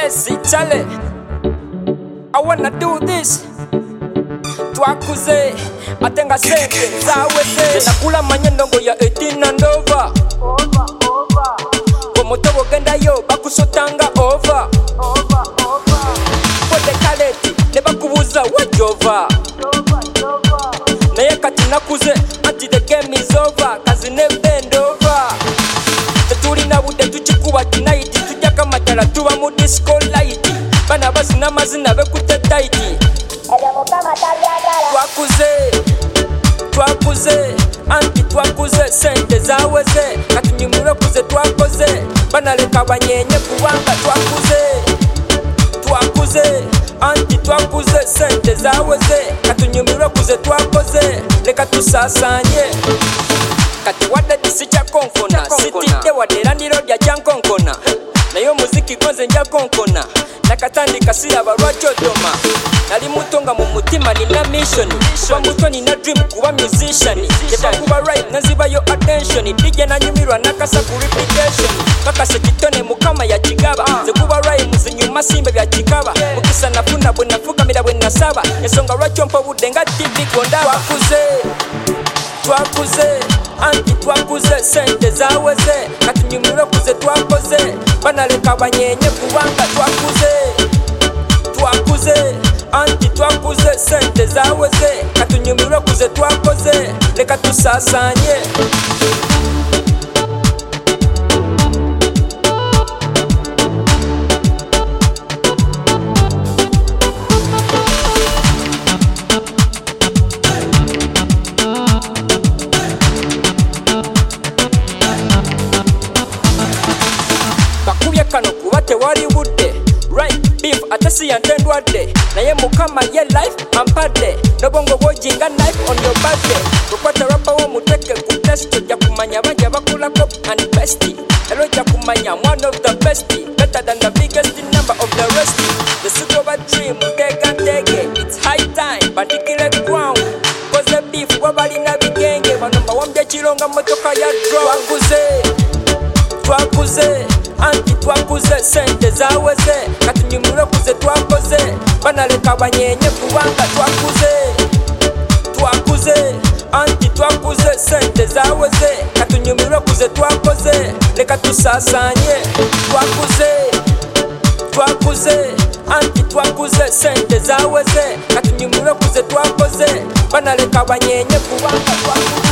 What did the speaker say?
Jesse Chale, I wanna do this. Twakuze atenga sente zaweze nakula manyendongo ya 18 and over. Komotobo genda yo bakusotanga over. Kote kaleti ne bakubuza wajova. Naye kati nakuze anti the game is over. Kazi ne bend over. Tetuli na bude tuchikuwa tonight. Tujaka matala tuwa mu disco light. Bana basina mazina bekute tight. Twakuze anti twakuze sente zaweze katunyumira kuze twakoze banaleka banyenye kuwanga twakuze anti twakuze sente zaweze katunyumira kuze twakoze leka tusasanye kati wadde disicha konkona sitide wadera ndiro lya jankonkona nayo muziki gonze nja konkona nakatandika siraba lwakyodoma nali mutonga mu mutima nina mission kwa mutwe nina dream kuba musician yeba kuba right nazibayo attention DJ nanyumirwa nakasa ku repetition bakase kitone mukama ya kigaba ze kuba right muzinyuma simbe bya kikaba mukisa nafuna bwe nafukamira bwe nasaba ensonga lwakyo mpa budenga TV kondaba twakuze anti twakuze sente zaweze katunyumira kuze twakoze banaleka banyenye kubanga twakuze anti twakuze sente zaweze katunyumira kuze twakoze leka tusasanye kano kuba tewali budde right beef atasi yantendwadde naye mukama ye life ampadde nobongo bwojinga knife on your birthday kukwata rapa w'omuteke ku test ojja kumanya bajja bakulako and bestie elo ojja kumanya one of the best better than the biggest number of the rest the super dream tege it's high time bandikire ground koze beef wabalina bigenge banomba wambye kironga motoka ya drone twakuze anti twakuze sente zaweze katunyumira kuze twakoze banaleka banyenye kubanga twakuze anti twakuze sente zaweze katunyumira kuze twakoze leka tusasanye twakuze anti twakuze sente zaweze katunyumira kuze twakoze banaleka banyenye kubanga